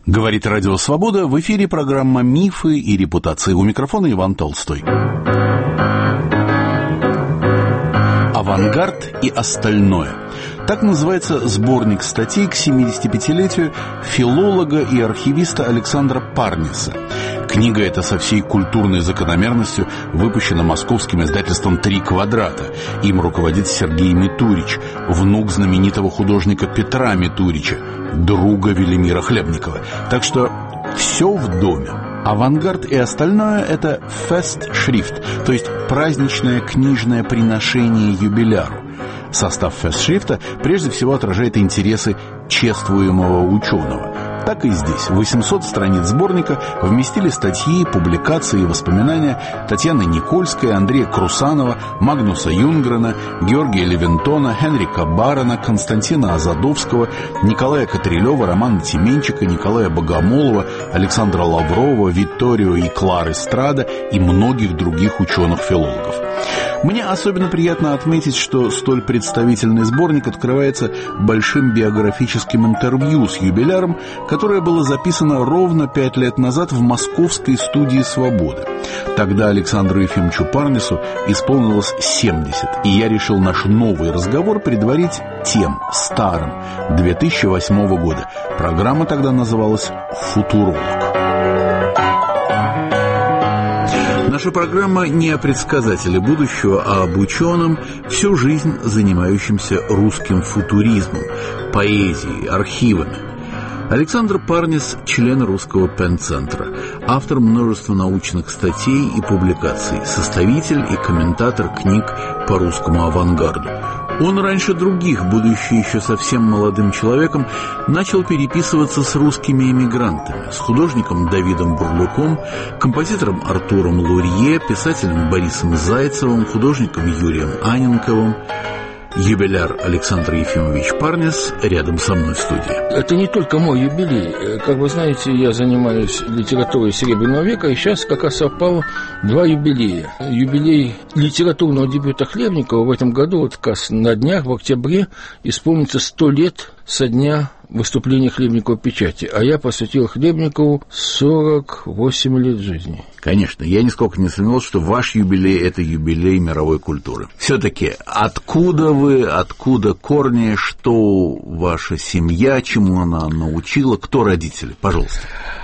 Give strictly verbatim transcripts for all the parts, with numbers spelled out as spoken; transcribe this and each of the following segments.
Говорит Радио Свобода, в эфире программа «Мифы и репутации». У микрофона Иван Толстой. «Авангард и остальное». Так называется сборник статей к семидесятипятилетию филолога и архивиста Александра Парниса. Книга эта со всей культурной закономерностью выпущена московским издательством «Три квадрата». Им руководит Сергей Митурич, внук знаменитого художника Петра Митурича, друга Велимира Хлебникова. Так что все в доме. «Авангард и остальное» — это фестшрифт, то есть праздничное книжное приношение юбиляру. Состав фестшрифта прежде всего отражает интересы чествуемого ученого. Так и здесь. восемьсот страниц сборника вместили статьи, публикации и воспоминания Татьяны Никольской, Андрея Крусанова, Магнуса Юнгрена, Георгия Левинтона, Хенрика Барона, Константина Азадовского, Николая Катрилева, Романа Тименчика, Николая Богомолова, Александра Лаврова, Витторио и Клары Страда и многих других ученых-филологов. Мне особенно приятно отметить, что столь представительный сборник открывается большим биографическим интервью с юбиляром, которое было записано ровно пять лет назад в московской студии «Свободы». Тогда Александру Ефимовичу Парнису исполнилось семьдесят, и я решил наш новый разговор предварить тем, старым, две тысячи восьмого года. Программа тогда называлась «Футуролог». Наша программа не о предсказателе будущего, а об ученом, всю жизнь занимающемся русским футуризмом, поэзией, архивами. Александр Парнис – член Русского пен-центра, автор множества научных статей и публикаций, составитель и комментатор книг по русскому авангарду. Он раньше других, будучи еще совсем молодым человеком, начал переписываться с русскими эмигрантами, с художником Давидом Бурлюком, композитором Артуром Лурье, писателем Борисом Зайцевым, художником Юрием Анненковым. Юбиляр Александр Ефимович Парнис рядом со мной в студии. Это не только мой юбилей. Как вы знаете, я занимаюсь литературой Серебряного века, и сейчас как раз совпало два юбилея. Юбилей литературного дебюта Хлебникова в этом году, вот как раз на днях, в октябре, исполнится сто лет со дня выступления Хлебникова в печати, а я посвятил Хлебникову сорок восемь лет жизни. Конечно, я нисколько не сомневался, что ваш юбилей – это юбилей мировой культуры. Все-таки откуда вы, откуда корни, что ваша семья, чему она научила, кто родители? Пожалуйста.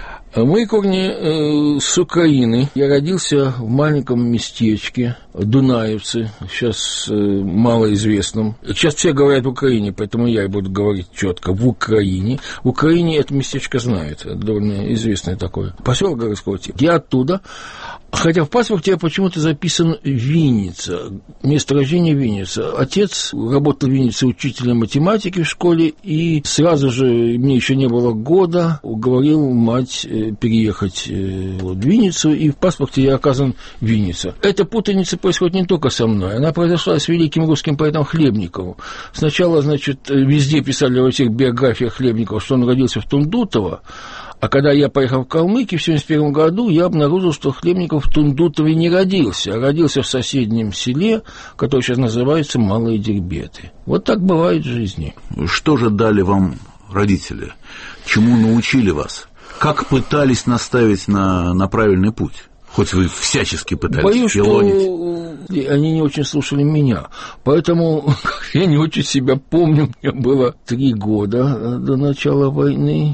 Мои корни э, с Украины. Я родился в маленьком местечке Дунаевцы, сейчас э, малоизвестном. Сейчас все говорят в Украине, поэтому я и буду говорить четко в Украине. В Украине это местечко знают, это довольно известное такое. Поселок городского типа. Я оттуда. Хотя в паспорте я почему-то записан Винница, место рождения Винница. Отец работал в Виннице учителем математики в школе, и сразу же, мне еще не было года, уговорил мать переехать в Винницу, и в паспорте я оказан Винница. Эта путаница происходит не только со мной, она произошла с великим русским поэтом Хлебниковым. Сначала, значит, везде писали во всех биографиях Хлебникова, что он родился в Тундутово, а когда я поехал в Калмыкию в семьдесят первом году, я обнаружил, что Хлебников в Тундутове не родился, а родился в соседнем селе, которое сейчас называется Малые Дербеты. Вот так бывает в жизни. Что же дали вам родители? Чему научили вас? Как пытались наставить на, на правильный путь? Хоть вы всячески пытались Боюсь, филонить. Что они не очень слушали меня. Поэтому я не очень себя помню. Мне было три года до начала войны.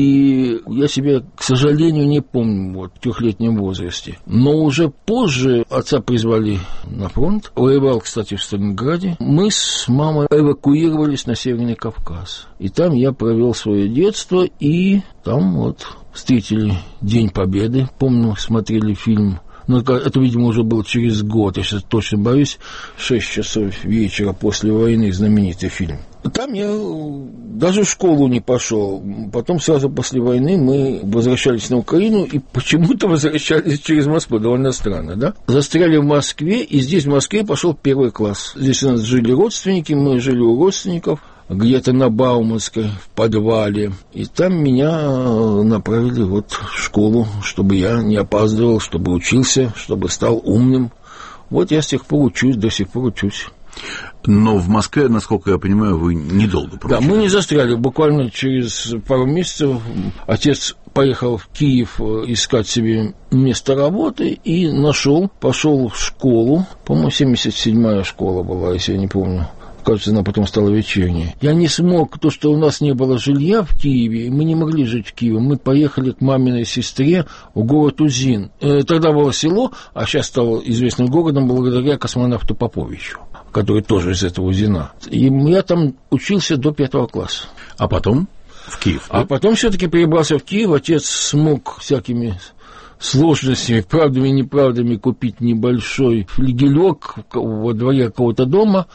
И я себя, к сожалению, не помню вот, в трехлетнем возрасте. Но уже позже отца призвали на фронт. Воевал, кстати, в Сталинграде. Мы с мамой эвакуировались на Северный Кавказ. И там я провел свое детство, и там вот встретили День Победы. Помню, смотрели фильм. Но это, видимо, уже было через год, я сейчас точно боюсь, шесть часов вечера после войны, знаменитый фильм. Там я даже в школу не пошел. Потом сразу после войны мы возвращались на Украину и почему-то возвращались через Москву. Довольно странно, да? Застряли в Москве, и здесь в Москве пошел первый класс. Здесь у нас жили родственники, мы жили у родственников, где-то на Бауманской, в подвале. И там меня направили вот в школу, чтобы я не опаздывал, чтобы учился, чтобы стал умным. Вот я с тех пор учусь, до сих пор учусь. Но в Москве, насколько я понимаю, вы недолго прожили. Да, мы не застряли. Буквально через пару месяцев отец поехал в Киев искать себе место работы и нашел, пошел в школу. По-моему, семьдесят седьмая школа была, если я не помню. Кажется, она потом стала вечерней. Я не смог, то, что у нас не было жилья в Киеве, мы не могли жить в Киеве. Мы поехали к маминой сестре в город Узин. Тогда было село, а сейчас стало известным городом благодаря космонавту Поповичу, который тоже из этого Узина. И я там учился до пятого класса. А потом в Киев? А потом все-таки перебрался в Киев. Отец смог всякими сложностями, правдами и неправдами купить небольшой флигелек во дворе какого-то дома,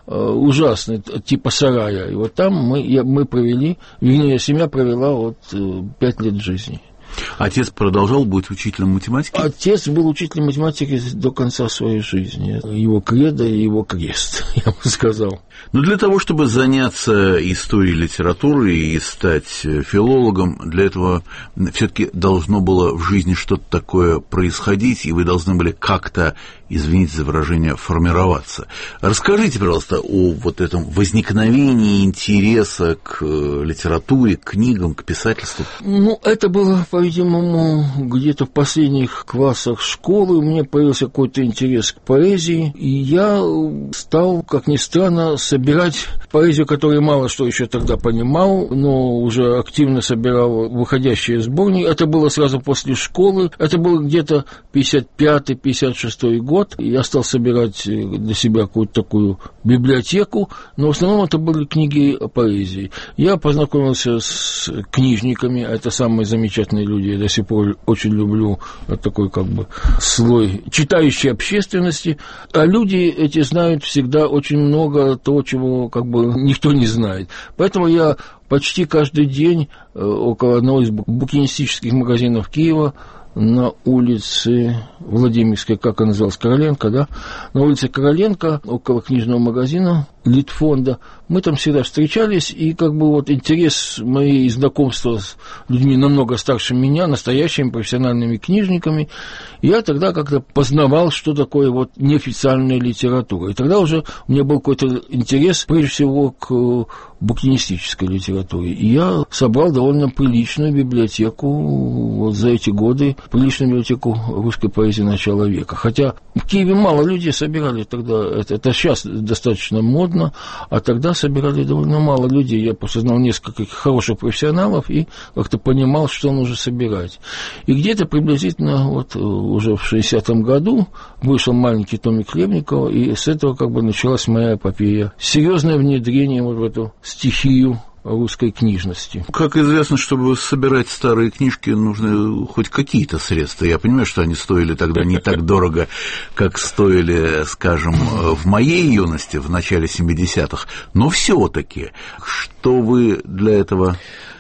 ужасный, типа сарая. И вот там мы, я, мы провели, вернее, семья провела вот пять лет жизни. Отец продолжал быть учителем математики? Отец был учителем математики до конца своей жизни. Его кредо и его крест, я бы сказал. Но для того, чтобы заняться историей литературы и стать филологом, для этого все-таки должно было в жизни что-то такое происходить, и вы должны были как-то, извините за выражение, формироваться. Расскажите, пожалуйста, о вот этом возникновении интереса к литературе, к книгам, к писательству. Ну, это было, по-видимому, где-то в последних классах школы. У меня появился какой-то интерес к поэзии, и я стал, как ни странно, собирать поэзию, которую мало что еще тогда понимал, но уже активно собирал выходящие сборники. Это было сразу после школы. Это был где-то пятьдесят пятый — пятьдесят шестой год. Я стал собирать для себя какую-то такую библиотеку, но в основном это были книги о поэзии. Я познакомился с книжниками, это самые замечательные люди. Я до сих пор очень люблю такой как бы слой читающей общественности. А люди эти знают всегда очень много того, чего как бы никто не знает. Поэтому я почти каждый день около одного из букинистических магазинов Киева на улице Владимирской, как она называлась, Короленко, да, на улице Короленко, около книжного магазина Литфонда, мы там всегда встречались, и как бы вот интерес мои знакомства с людьми намного старше меня, настоящими профессиональными книжниками, я тогда как-то познавал, что такое вот неофициальная литература. И тогда уже у меня был какой-то интерес, прежде всего, к букинистической литературе. И я собрал довольно приличную библиотеку вот за эти годы, приличную библиотеку русской поэзии начала века. Хотя в Киеве мало людей собирали тогда, это, это сейчас достаточно модно, а тогда собирали довольно мало людей. Я просто знал несколько хороших профессионалов и как-то понимал, что нужно собирать. И где-то приблизительно вот уже в шестидесятом году вышел маленький томик Хлебникова, и с этого как бы началась моя эпопея. Серьезное внедрение вот в эту стихию русской книжности. Как известно, чтобы собирать старые книжки, нужны хоть какие-то средства. Я понимаю, что они стоили тогда не так дорого, как стоили, скажем, в моей юности, в начале семидесятых, но все-таки, что вы для этого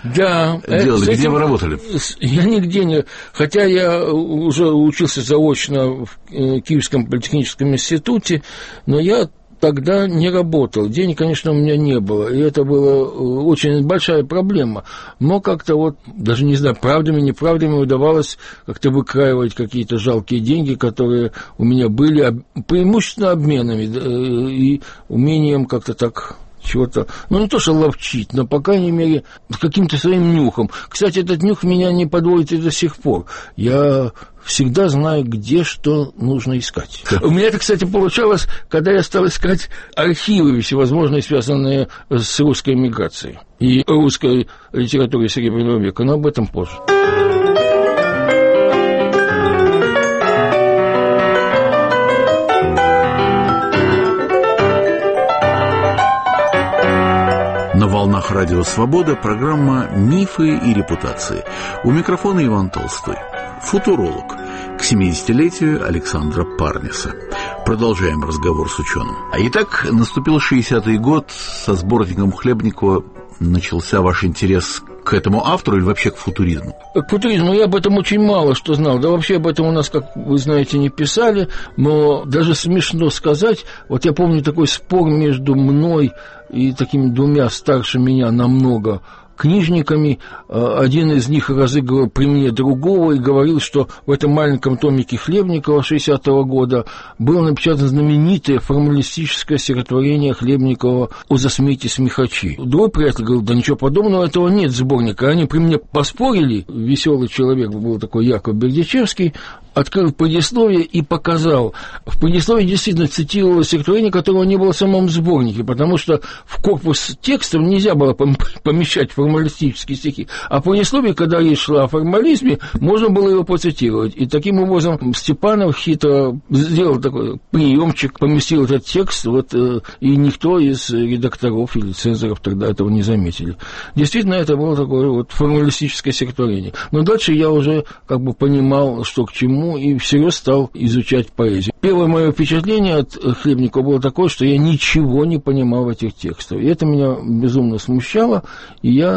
да, делали? Где этим, вы работали? Я нигде не... Хотя я уже учился заочно в Киевском политехническом институте, но я тогда не работал. Денег, конечно, у меня не было, и это была очень большая проблема. Но как-то вот, даже не знаю, правдами, неправдами удавалось как-то выкраивать какие-то жалкие деньги, которые у меня были, преимущественно обменами и умением как-то так чего-то, ну, не то, что ловчить, но, по крайней мере, с каким-то своим нюхом. Кстати, этот нюх меня не подводит и до сих пор. Я всегда знаю, где что нужно искать. У меня это, кстати, получалось, когда я стал искать архивы всевозможные, связанные с русской эмиграцией и русской литературой Серебряного века, но об этом позже. На волнах Радио Свобода программа «Мифы и репутации». У микрофона Иван Толстой. Футуролог. К семидесятилетию Александра Парниса. Продолжаем разговор с ученым. Итак, наступил шестидесятый год. Со сборником Хлебникова начался ваш интерес к этому автору или вообще к футуризму? К футуризму я об этом очень мало что знал. Да вообще об этом у нас, как вы знаете, не писали. Но даже смешно сказать. Вот я помню такой спор между мной и такими двумя старше меня намного книжниками. Один из них разыгрывал при мне другого и говорил, что в этом маленьком томике Хлебникова шестидесятого года было напечатано знаменитое формалистическое стихотворение Хлебникова «О засмейте смехачи». Другой приятель говорил: да ничего подобного, этого нет сборника. Они при мне поспорили. Веселый человек был такой Яков Бердичевский, открыл предисловие и показал. В предисловии действительно цитировалось стихотворение, которого не было в самом сборнике, потому что в корпус текстов нельзя было помещать формалистические стихи. А в предисловии, когда речь шла о формализме, можно было его процитировать. И таким образом Степанов хитро сделал такой приемчик, поместил этот текст, вот, и никто из редакторов или цензоров тогда этого не заметили. Действительно, это было такое вот формалистическое стихотворение. Но дальше я уже как бы понимал, что к чему, и всерьез стал изучать поэзию. Первое мое впечатление от Хлебникова было такое, что я ничего не понимал в этих текстах. И это меня безумно смущало, и я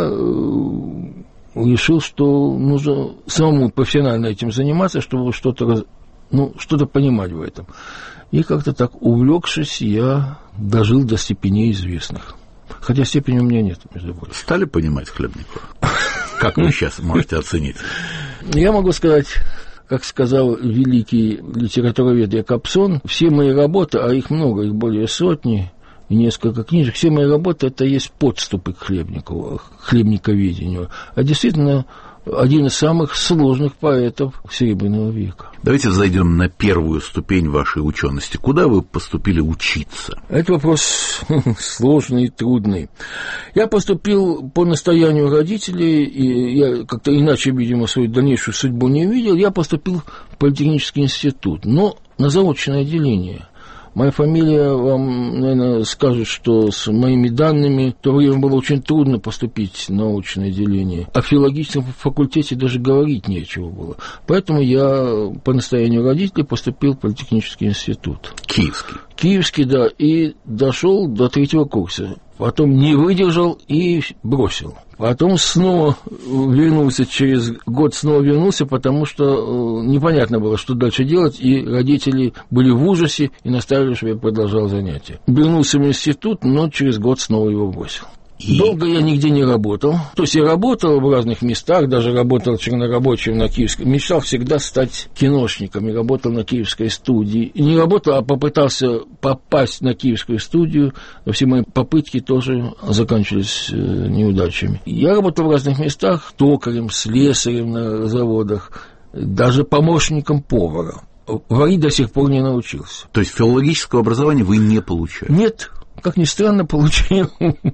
решил, что нужно самому профессионально этим заниматься, чтобы что-то, ну, что-то понимать в этом. И как-то так, увлекшись, я дожил до степеней известных. Хотя степени у меня нет, между прочим. Стали понимать Хлебникова? Как вы сейчас можете оценить? Я могу сказать, как сказал великий литературовед Якобсон, все мои работы, а их много, их более сотни, и несколько книжек, все мои работы — это есть подступы к Хлебникову, к хлебниковедению. А действительно, один из самых сложных поэтов Серебряного века. Давайте зайдем на первую ступень вашей учености. Куда вы поступили учиться? Это вопрос сложный и трудный. Я поступил по настоянию родителей, и я как-то иначе, видимо, свою дальнейшую судьбу не видел. Я поступил в политехнический институт, но на заочное отделение. Моя фамилия вам, наверное, скажет, что с моими данными в то время было очень трудно поступить в научное отделение. О филологическом факультете даже говорить нечего было. Поэтому я по настоянию родителей поступил в политехнический институт. Киевский. Киевский, да, и дошел до третьего курса. Потом не выдержал и бросил. Потом снова вернулся, через год снова вернулся, потому что непонятно было, что дальше делать, и родители были в ужасе и настаивали, чтобы я продолжал занятия. Вернулся в институт, но через год снова его бросил. И... Долго я нигде не работал. То есть я работал в разных местах, даже работал чернорабочим на Киевской. Мечтал всегда стать киношником, и работал на Киевской студии. И не работал, а попытался попасть на Киевскую студию. Но все мои попытки тоже заканчивались неудачами. Я работал в разных местах, токарем, слесарем на заводах, даже помощником повара. Варить до сих пор не научился. То есть филологического образования вы не получали? Нет. Как ни странно, получил.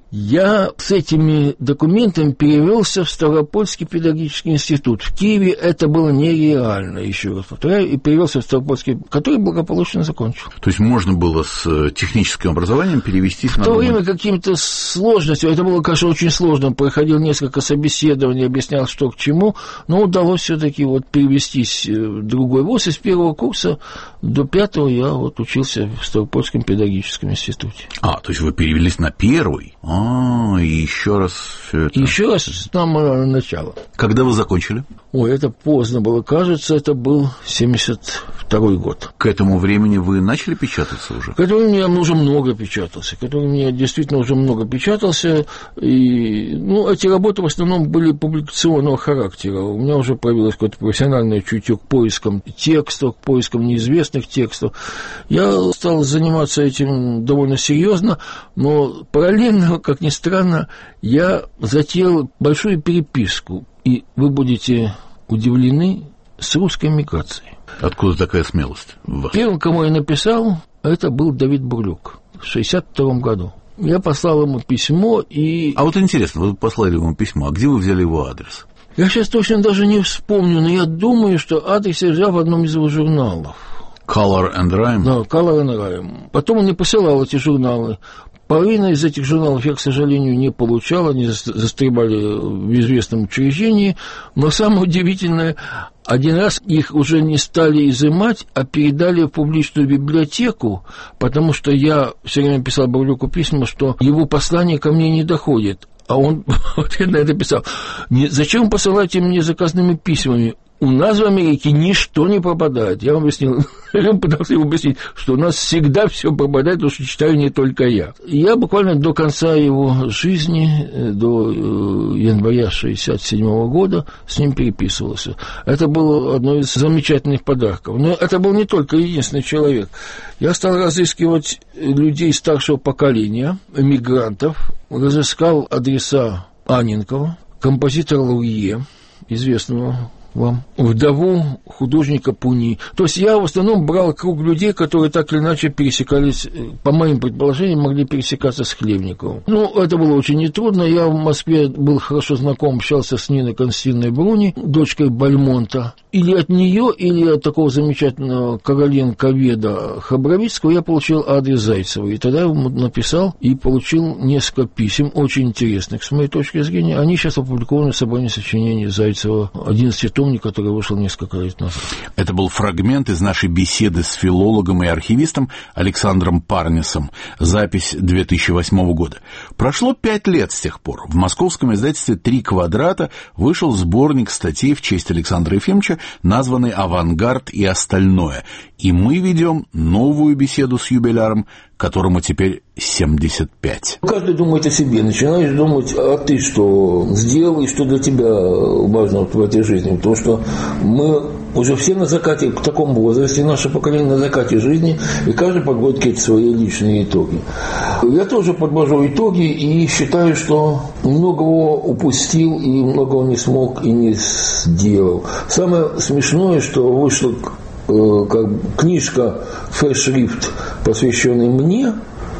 Я с этими документами перевелся в Ставропольский педагогический институт. В Киеве это было нереально, еще раз повторяю, и перевелся в Ставропольский, который благополучно закончил. То есть можно было с техническим образованием перевестись на... В то время какими-то сложностями, это было, конечно, очень сложно, проходил несколько собеседований, объяснял, что к чему, но удалось все-таки вот перевестись в другой вуз. И с первого курса до пятого я вот учился в Ставропольском педагогическом институте. А, то есть вы перевелись на первый? А, и еще раз все это... Еще раз с самого начала. Когда вы закончили? Ой, это поздно было. Кажется, это был семьдесят второй год. К этому времени вы начали печататься уже? К этому времени я уже много печатался. К этому времени я действительно уже много печатался. И, ну, эти работы в основном были публикационного характера. У меня уже появилось какое-то профессиональное чутье к поискам текстов, к поискам неизвестных текстов. Я стал заниматься этим довольно серьезно, но параллельно, как ни странно, я затеял большую переписку. И вы будете удивлены, с русской миграцией. Откуда такая смелость? Первым, кому я написал, это был Давид Бурлюк в шестьдесят втором году. Я послал ему письмо и... А вот интересно, вы послали ему письмо, а где вы взяли его адрес? Я сейчас точно даже не вспомню, но я думаю, что адрес я взял в одном из его журналов. Color and Rhyme? Да, Color and Rhyme. Потом он мне посылал эти журналы. Половина из этих журналов я, к сожалению, не получал, они застревали в известном учреждении, но самое удивительное, один раз их уже не стали изымать, а передали в публичную библиотеку, потому что я все время писал Бурлюку письма, что его послание ко мне не доходит. А он вот на это писал: «Зачем вы посылаете мне заказными письмами? у нас в Америке ничто не пропадает. Я вам объяснил, я пытался ему объяснить, что у нас всегда все пропадает, потому что читаю не только я. Я буквально до конца его жизни, до января шестьдесят седьмого года, с ним переписывался. Это было одно из замечательных подарков. Но это был не только единственный человек. Я стал разыскивать людей старшего поколения, эмигрантов, разыскал адреса Анненкова, композитора Лурье, известного вам, вдову художника Пуни. То есть я в основном брал круг людей, которые так или иначе пересекались, по моим предположениям, могли пересекаться с Хлебниковым. Ну, это было очень нетрудно. Я в Москве был хорошо знаком, общался с Ниной Константиновной Бруни, дочкой Бальмонта. Или от нее, или от такого замечательного Короленковеда Хабровицкого я получил адрес Зайцева. И тогда я ему написал и получил несколько писем, очень интересных, с моей точки зрения. Они сейчас опубликованы в собрании сочинений Зайцева, одиннадцатитомник, который вышел несколько лет назад. Это был фрагмент из нашей беседы с филологом и архивистом Александром Парнисом. Запись две тысячи восьмого года. Прошло пять лет с тех пор. В московском издательстве «Три квадрата» вышел сборник статей в честь Александра Ефимовича, названный «Авангард и остальное». И мы ведем новую беседу с юбиляром, которому теперь семьдесят пять. Каждый думает о себе. Начинаешь думать, а ты что сделал и что для тебя важно в этой жизни. Потому что мы уже все на закате, в таком возрасте, наше поколение на закате жизни, и каждый подводит какие-то свои личные итоги. Я тоже подвожу итоги и считаю, что многого упустил и многого не смог и не сделал. Самое смешное, что вышла как книжка «Фэшрифт», посвященная мне,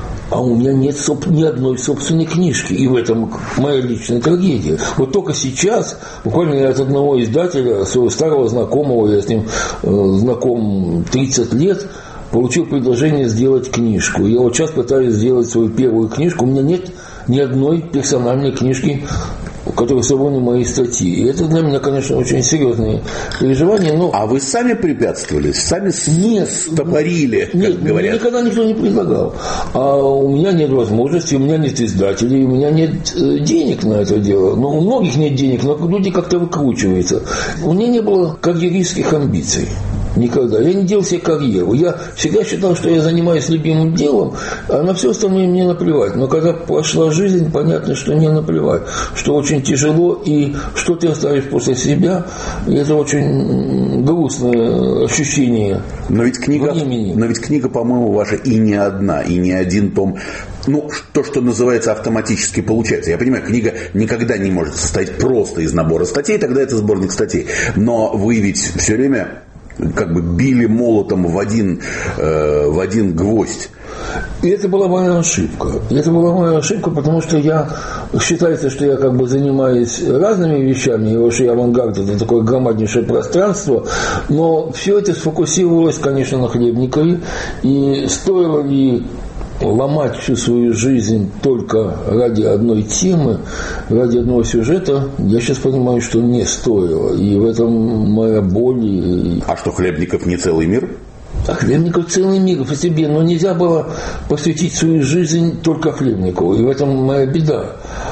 а у меня нет ни одной собственной книжки. И в этом моя личная трагедия. Вот только сейчас, буквально я от одного издателя, своего старого знакомого, я с ним э, знаком тридцать лет, получил предложение сделать книжку. Я вот сейчас пытаюсь сделать свою первую книжку. У меня нет ни одной персональной книжки, в которой собраны мои статьи. И это для меня, конечно, очень серьезные переживания. Но... А вы сами препятствовали? Сами нет, стопорили, как нет, говорят? Нет, никогда никто не предлагал. А у меня нет возможности, у меня нет издателей, у меня нет денег на это дело. Но у многих нет денег, но люди как-то выкручиваются. У меня не было карьеристских амбиций. Никогда. Я не делал себе карьеру. Я всегда считал, что я занимаюсь любимым делом, а на все остальное мне наплевать. Но когда прошла жизнь, понятно, что не наплевать. Что очень тяжело, и что ты оставишь после себя, и это очень грустное ощущение. Но ведь книга, но ведь книга, по-моему, ваша и не одна, и не один том. Ну, то, что называется, автоматически получается. Я понимаю, книга никогда не может состоять просто из набора статей, тогда это сборник статей. Но вы ведь все время как бы били молотом в один, э, в один гвоздь. И это была моя ошибка. И это была моя ошибка, потому что я, считается, что я как бы занимаюсь разными вещами, и вообще авангард – это такое громаднейшее пространство, но все это сфокусировалось, конечно, на Хлебникове, и стоило ли ломать всю свою жизнь только ради одной темы, ради одного сюжета, я сейчас понимаю, что не стоило. И в этом моя боль. И... А что, Хлебников не целый мир? А Хлебников целый мир по себе, но нельзя было посвятить свою жизнь только Хлебникову, и в этом моя беда.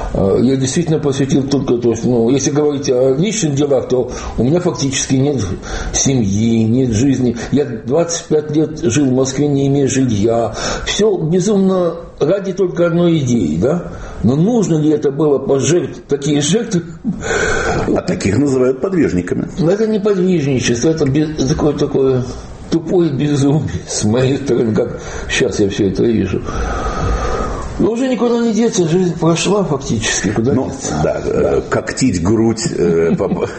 Я действительно посвятил только то, что, ну, если говорить о личных делах, то у меня фактически нет семьи, нет жизни. Я двадцать пять лет жил в Москве, не имея жилья. Все безумно ради только одной идеи, да? Но нужно ли это было пожертвовать, такие жертвы? А таких называют подвижниками. Это не подвижничество, это такое, такое тупое безумие с моей стороны, как сейчас я все это вижу. Но уже никуда не деться, жизнь прошла фактически, куда ну, деться. Да, да, коктить грудь э,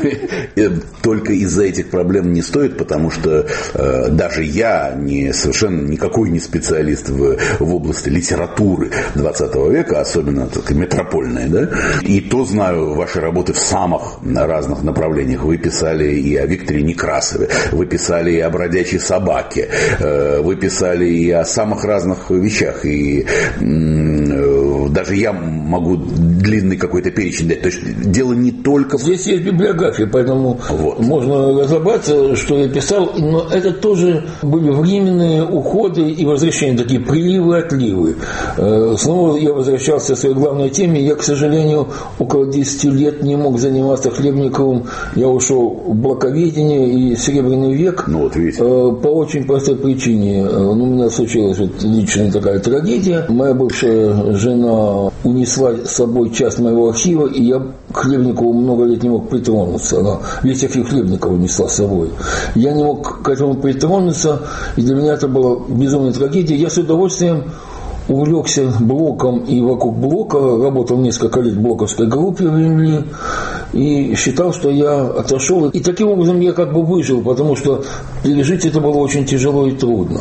только из-за этих проблем не стоит, потому что э, даже я не, совершенно никакой не специалист в, в области литературы двадцатого века, особенно так, метропольной, да, и то знаю ваши работы в самых разных направлениях. Вы писали и о Викторе Некрасове, вы писали и о бродячей собаке, э, вы писали и о самых разных вещах, и даже я могу длинный какой-то перечень дать. То есть дело не только... Здесь есть библиография, поэтому вот. Можно разобраться, что я писал, но это тоже были временные уходы и возвращения, такие приливы и отливы. Снова я возвращался к своей главной теме. Я, к сожалению, около десяти лет не мог заниматься Хлебниковым. Я ушел в блоковедение и Серебряный век. Ну, вот видите. По очень простой причине. У меня случилась вот личная такая трагедия. Моя бывшая жена унесла с собой часть моего архива, и я к Хлебникову много лет не мог притронуться. Она весь архив Хлебникова унесла с собой. Я не мог к этому притронуться, и для меня это была безумная трагедия. Я с удовольствием увлекся блоком и вокруг блока, работал несколько лет в блоковской группе в Римли и считал, что я отошел. И таким образом я как бы выжил, потому что пережить это было очень тяжело и трудно.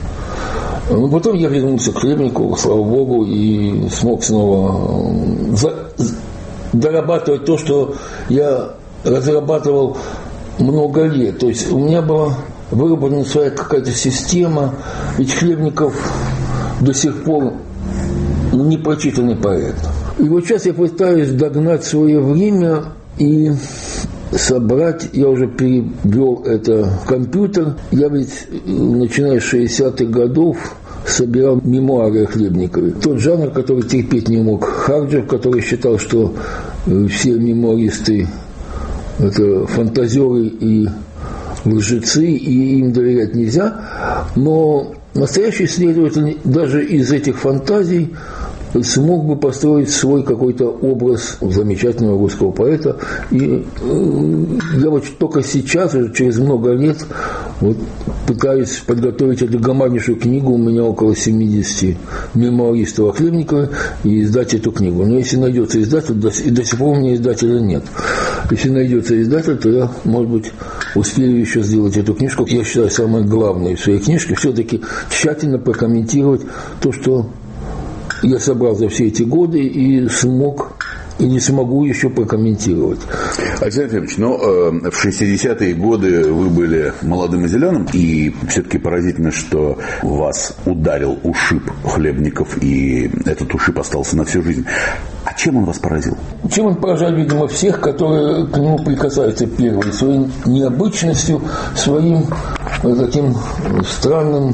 Но потом я вернулся к Хлебникову, слава богу, и смог снова за, дорабатывать то, что я разрабатывал много лет. То есть у меня была выработана своя какая-то система, ведь Хлебников до сих пор непрочитанный поэт. И вот сейчас я пытаюсь догнать свое время и собрать, я уже перевел это в компьютер. Я ведь, начиная с шестидесятых годов, собирал мемуары о Хлебникове. Тот жанр, который терпеть не мог Харджев, который считал, что все мемуаристы – это фантазеры и лжецы, и им доверять нельзя. Но настоящий исследователь даже из этих фантазий смог бы построить свой какой-то образ замечательного русского поэта. И э, я вот только сейчас, уже через много лет, вот, пытаюсь подготовить эту громаднейшую книгу. У меня около семидесяти мемуаристов о Хлебникове, и издать эту книгу. Но если найдется издатель, и до сих пор у меня издателя нет. Если найдется издатель, то я, может быть, успею еще сделать эту книжку. Я считаю, самое главное в своей книжке все-таки тщательно прокомментировать то, что я собрал за все эти годы и смог, и не смогу еще прокомментировать. Александр Ефимович, ну, э, в шестидесятые годы вы были молодым и зеленым, и все-таки поразительно, что вас ударил ушиб Хлебников, и этот ушиб остался на всю жизнь. А чем он вас поразил? Чем он поражает, видимо, всех, которые к нему прикасаются первые, своей необычностью, своим таким странным,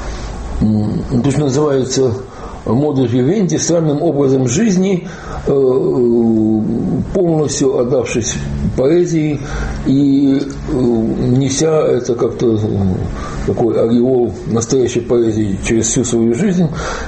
то, что называется модус вивенди, странным образом жизни, полностью отдавшись поэзии и неся это как-то такой ореол настоящей поэзии через всю свою жизнь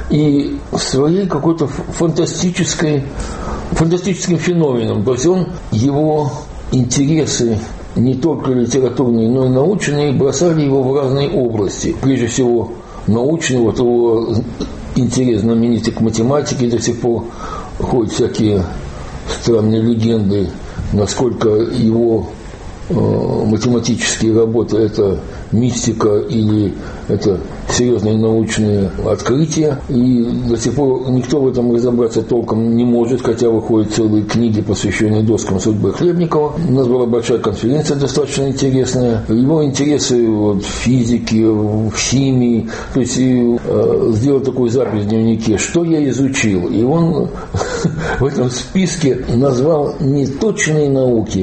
и своей какой-то фантастической, фантастическим феноменом. То есть он, его интересы не только литературные, но и научные бросали его в разные области. Прежде всего научные, вот его интерес знаменитый к математике, до сих пор ходят всякие странные легенды, насколько его э, математические работы – это мистика или это серьезные научные открытия. И до сих пор никто в этом разобраться толком не может, хотя выходят целые книги, посвященные доскам судьбы Хлебникова. У нас была большая конференция достаточно интересная. Его интересы вот, в физике, в химии. То есть и, э, сделал такую запись в дневнике, что я изучил. И он в этом списке назвал не точные науки,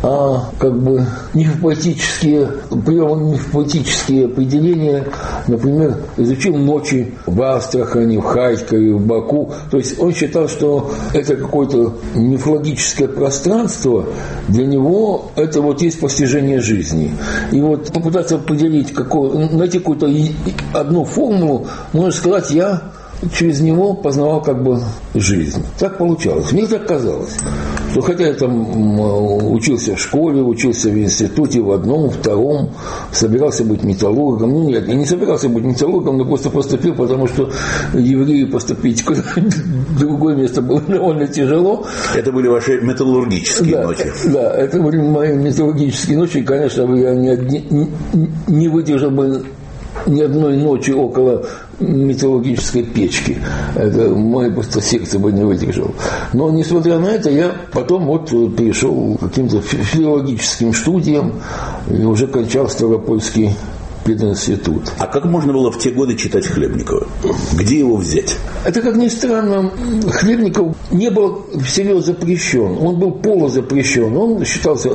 а как бы мифопоэтические, привел мифопоэтические определения. Например, изучил ночи в Астрахани, в Харькове, в Баку. То есть он считал, что это какое-то мифологическое пространство, для него это вот есть постижение жизни. И вот попытаться определить, какое, найти какую-то одну формулу, можно сказать, я через него познавал как бы жизнь. Так получалось. Мне так казалось, что хотя я там учился в школе, учился в институте в одном, втором, собирался быть металлургом. Ну нет, я не собирался быть металлургом, но просто поступил, потому что евреи поступить куда-нибудь в другое место было довольно тяжело. Это были ваши металлургические да, ночи. Да, это были мои металлургические ночи. И, конечно, я не, не, не выдержал бы ни одной ночи около металлургической печки. Это мое просто сердце бы не выдержало. Но, несмотря на это, я потом вот перешел к каким-то филологическим студиям и уже кончал Ставропольский пединститут. А как можно было в те годы читать Хлебникова? Где его взять? Это, как ни странно, Хлебников не был всерьез запрещен. Он был полузапрещен. Он считался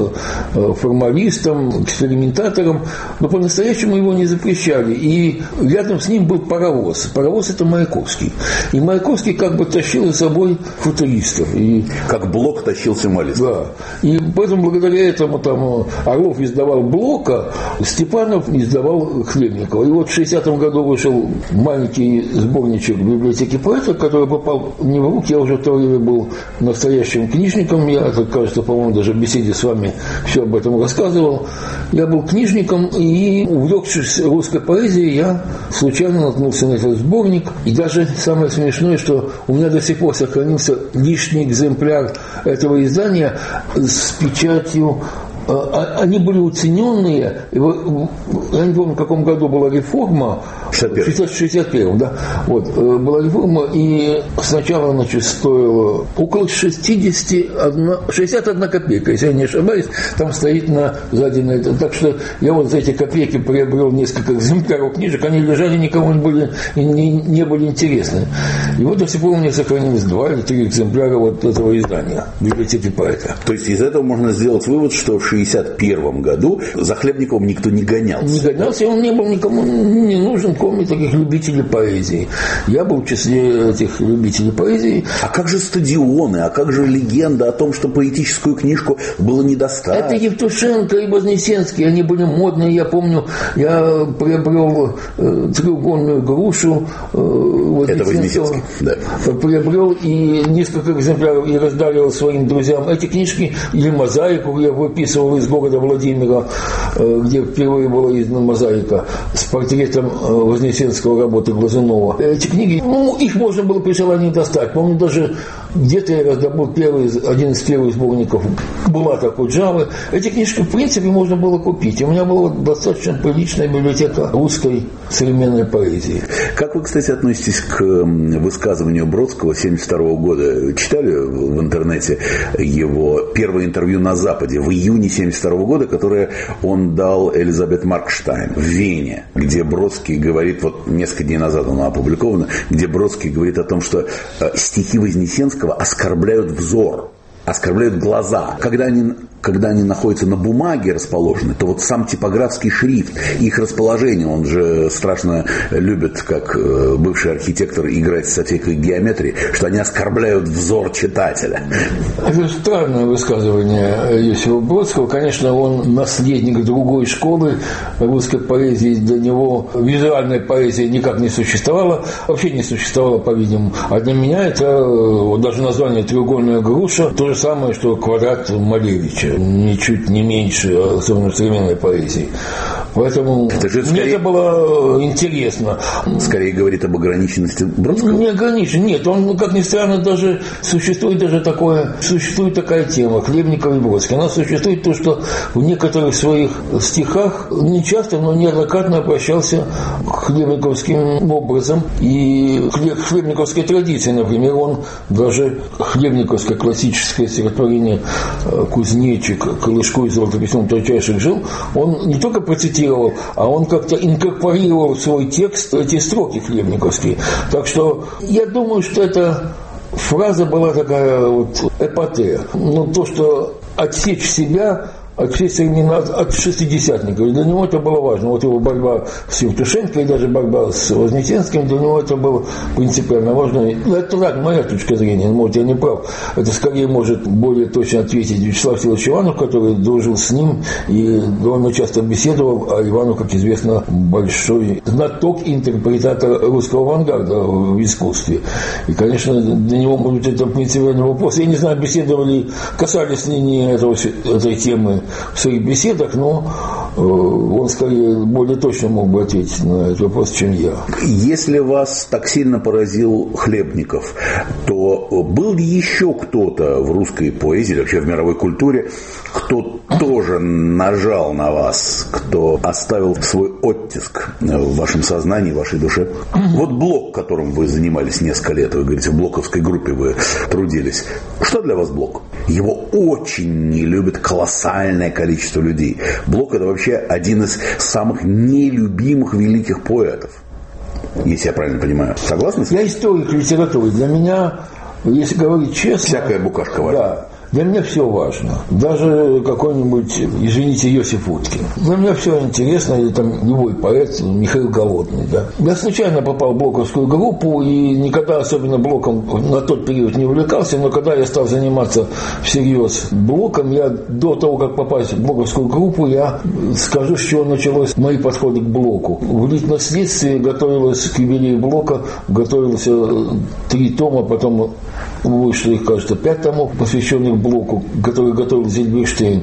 формалистом, экспериментатором, но по-настоящему его не запрещали. И рядом с ним был паровоз. Паровоз – это Маяковский. И Маяковский как бы тащил за собой футуристов. И... Как Блок тащил символистов. Да. И поэтому благодаря этому там Орлов издавал Блока, Степанов издавал Хлебникова. И вот в шестидесятом году вышел маленький сборничек библиотеки поэта, который попал не в руки. Я уже в то время был настоящим книжником. Я, это, кажется, по-моему, даже в беседе с вами все об этом рассказывал. Я был книжником, и, увлекшись русской поэзией, я случайно наткнулся на этот сборник. И даже самое смешное, что у меня до сих пор сохранился лишний экземпляр этого издания с печатью. Они были уцененные. Я не помню, в каком году была реформа. В шестьдесят первом, да. Вот, была реформа, и сначала, значит, стоило около шестьдесят одна, шестьдесят одна копейка, если я не ошибаюсь, там стоит на сзади на это. Так что я вот за эти копейки приобрел несколько экземпляров книжек, они лежали, никому не были, не, не были интересны. И вот до сих пор у меня сохранилось два или три экземпляра вот этого издания библиотеки поэта. То есть из этого можно сделать вывод, что в шестьдесят первом году за Хлебниковым никто не гонялся. Не гонялся, он не был никому не нужен, кроме таких любителей поэзии. Я был в числе этих любителей поэзии. А как же стадионы, а как же легенда о том, что поэтическую книжку было не достать? Это Евтушенко и Вознесенский, они были модные. Я помню, я приобрел э, треугольную грушу. Э, Это Вознесенский, да. Приобрел и несколько экземпляров и раздарил своим друзьям. Эти книжки или мозаику я выписывал из города Владимира, э, где впервые была издана мозаика с портретом э, Вознесенского работы Глазунова. Эти книги, ну, их можно было при желании достать. Помню, даже где-то я раздобыл первый, один из первых сборников Булата Куджавы. Эти книжки, в принципе, можно было купить. У меня была достаточно приличная библиотека русской современной поэзии. Как вы, кстати, относитесь к высказыванию Бродского семьдесят второго года? Читали в интернете его первое интервью на Западе в июне семьдесят второго года, которое он дал Элизабет Маркштайн в Вене, где Бродский говорит, вот несколько дней назад оно опубликовано, где Бродский говорит о том, что стихи Вознесенского оскорбляют взор, оскорбляют глаза. Когда они, когда они находятся на бумаге расположены, то вот сам типографский шрифт, их расположение, он же страшно любит, как бывший архитектор, играть с софийкой геометрии, что они оскорбляют взор читателя. Это странное высказывание Иосифа Бродского. Конечно, он наследник другой школы русской поэзии. Для него визуальная поэзия никак не существовала. Вообще не существовала, по-видимому. А для меня это вот даже название «Треугольная груша» то же самое, что «Квадрат» Малевича. Ничуть не меньше, особенно в современной поэзии. Поэтому это же скорее, мне это было интересно. Скорее говорит об ограниченности Бродского? Не ограничен. Нет, он, как ни странно, даже существует даже такое, существует такая тема Хлебников и Бродский. Она существует то, что в некоторых своих стихах не часто, но неоднократно обращался к хлебниковским образом и к хлебниковской традиции. Например, он даже хлебниковское классическое стихотворение «Кузнечик, Колышко и золотописьмом тончайших жил», он не только процитировал, а он как-то инкорпорировал в свой текст эти строки хлебниковские. Так что я думаю, что эта фраза была такая вот эпопея. Но то, что отсечь себя от от шестидесятников. Для него это было важно. Вот его борьба с Евтушенко и даже борьба с Вознесенским, для него это было принципиально важно. Это так, моя точка зрения, может, я не прав. Это скорее может более точно ответить Вячеслав Всеволодович Иванов, который дружил с ним и довольно часто беседовал, а Иванов, как известно, большой знаток и интерпретатор русского авангарда в искусстве. И, конечно, для него, может, это принципиальный вопрос. Я не знаю, беседовали, касались ли не этого, этой темы в своих беседах, но э, он скорее более точно мог бы ответить на этот вопрос, чем я. Если вас так сильно поразил Хлебников, то был ли еще кто-то в русской поэзии, вообще в мировой культуре, кто тоже нажал на вас, кто оставил свой оттиск в вашем сознании, в вашей душе? Вот Блок, которым вы занимались несколько лет, вы говорите, в блоковской группе вы трудились. Что для вас Блок? Его очень не любит колоссальное количество людей. Блок – это вообще один из самых нелюбимых великих поэтов, если я правильно понимаю. Согласны? Я историк литературы. Для меня, если говорить честно... Всякая букашка важна. Да. Для меня все важно. Даже какой-нибудь, извините, Иосиф Уткин. Для меня все интересно, или там любой поэт, Михаил Голодный. Да. Я случайно попал в блоковскую группу и никогда особенно блоком на тот период не увлекался, но когда я стал заниматься всерьез блоком, я до того, как попасть в блоковскую группу, я скажу, с чего началось мои подходы к блоку. В длительном следствии готовилось к юбилею блока, готовился три тома, потом вышло их, кажется, пять томов, посвященных блоку, который готовил Зильберштейн.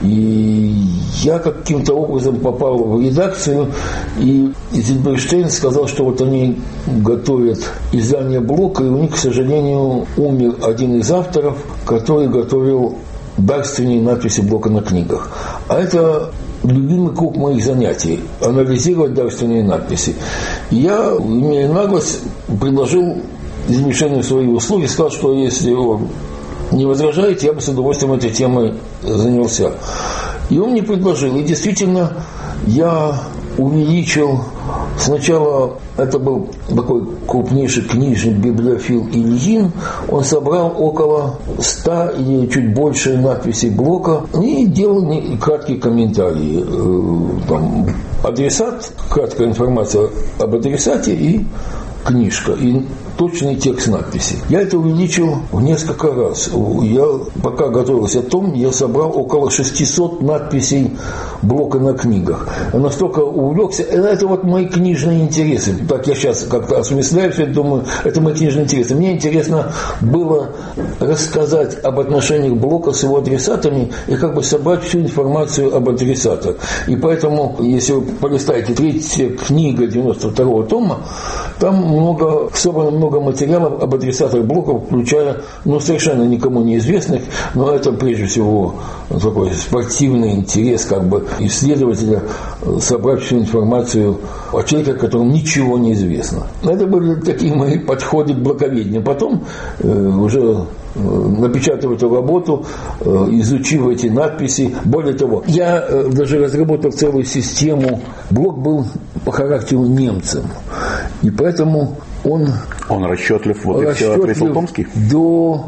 И я каким-то образом попал в редакцию, и Зильберштейн сказал, что вот они готовят издание блока, и у них, к сожалению, умер один из авторов, который готовил дарственные надписи блока на книгах. А это любимый круг моих занятий – анализировать дарственные надписи. И я, имея наглость, предложил Зильберштейну свои услуги, сказал, что если он не возражаете, я бы с удовольствием этой темой занялся. И он мне предложил. И действительно, я увеличил. Сначала это был такой крупнейший книжник, библиофил Ильин. Он собрал около ста или чуть больше надписей блока и делал краткие комментарии. Там, адресат, краткая информация об адресате и книжка, и точный текст надписи. Я это увеличил в несколько раз. Я, пока готовился к тому, я собрал около шестисот надписей блока на книгах. Я настолько увлекся. Это вот мои книжные интересы. Так я сейчас как-то осмысляю все это, думаю, это мои книжные интересы. Мне интересно было рассказать об отношениях блока с его адресатами и как бы собрать всю информацию об адресатах. И поэтому, если вы полистаете третья книга девяносто второго тома, там много, собрано много материалов об адресатах блоков, включая, ну, совершенно никому неизвестных, но это прежде всего такой спортивный интерес как бы исследователя собрать всю информацию о человеке, о котором ничего не известно. Это были такие мои подходы к блоковедению. Потом э, уже напечатав эту работу, изучив эти надписи. Более того, я даже разработал целую систему. Блок был по характеру немцем. И поэтому он... Он расчетлив, вот и все ответил Томский? До,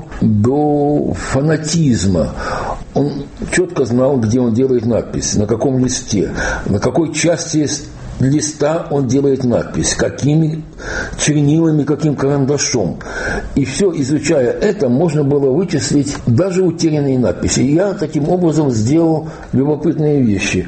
до фанатизма. Он четко знал, где он делает надпись, на каком листе, на какой части листа он делает надпись, какими чернилами, каким карандашом. И все, изучая это, можно было вычислить даже утерянные надписи. И я таким образом сделал любопытные вещи.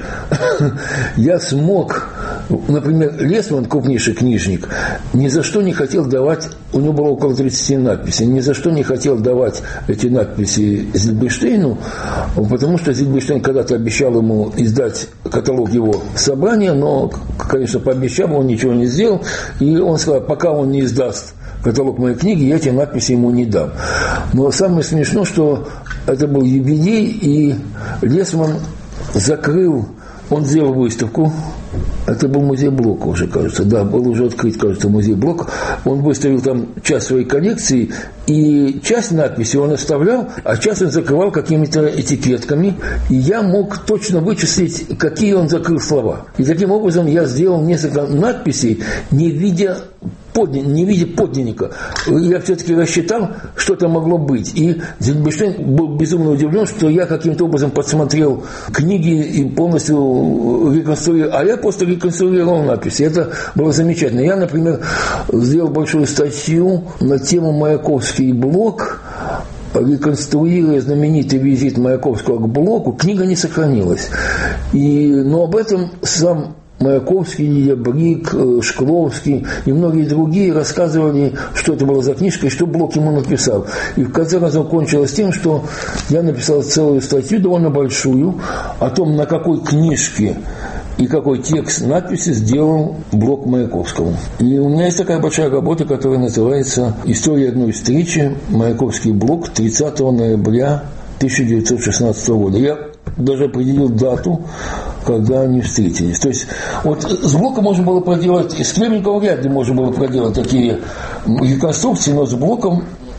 Я смог, например, Лесман, крупнейший книжник, ни за что не хотел давать, у него было около тридцати надписей, ни за что не хотел давать эти надписи Зильберштейну, потому что Зильберштейн когда-то обещал ему издать каталог его собрания, но, конечно, пообещал, он ничего не сделал, и он сказал, пока он не издаст каталог моей книги, я эти надписи ему не дам. Но самое смешное, что это был юбилей, и Лесман закрыл, он сделал выставку. Это был музей Блока уже, кажется. Да, был уже открыт, кажется, музей Блока. Он выставил там часть своей коллекции, и часть надписей он оставлял, а часть он закрывал какими-то этикетками. И я мог точно вычислить, какие он закрыл слова. И таким образом я сделал несколько надписей, не видя не видя подлинника. Я все-таки рассчитал, что это могло быть. И Зильберштейн был безумно удивлен, что я каким-то образом подсмотрел книги и полностью реконструировал. А я просто реконструировал надписи. Это было замечательно. Я, например, сделал большую статью на тему Маяковский и Блок, реконструируя знаменитый визит Маяковского к Блоку. Книга не сохранилась. И, но об этом сам Маяковский, Лилия Брик, Шкловский и многие другие рассказывали, что это была за книжка и что Блок ему написал. И в конце концов кончилось тем, что я написал целую статью, довольно большую, о том, на какой книжке и какой текст надписи сделал Блок Маяковского. И у меня есть такая большая работа, которая называется «История одной встречи. Маяковский и Блок тридцатого ноября тысяча девятьсот шестнадцатого года». Я даже определил дату, когда они встретились. То есть, вот с Блоком можно было проделать, с Клеменковым вряд ли можно было проделать такие реконструкции, но с Блоком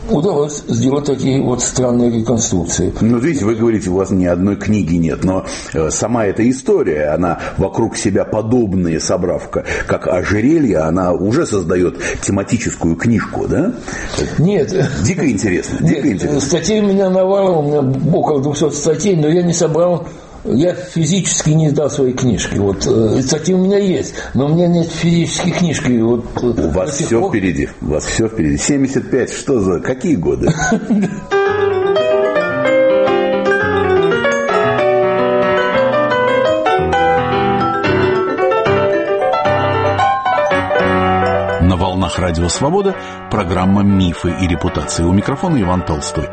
удалось сделать такие вот странные реконструкции. Ну, видите, вы говорите, у вас ни одной книги нет, но сама эта история, она вокруг себя подобные, собрав как ожерелье, она уже создает тематическую книжку, да? Нет. Дико интересно. Дико Нет, интересно. статей у меня навалом, у меня около двухсот статей, но я не собрал. Я физически не издал свои книжки. Вот, статьи у меня есть, но у меня нет физической книжки. Вот, у вас все пор... впереди. У вас все впереди. семьдесят пять, что за... Какие годы? На волнах Радио Свобода программа «Мифы и репутации». У микрофона Иван Толстой.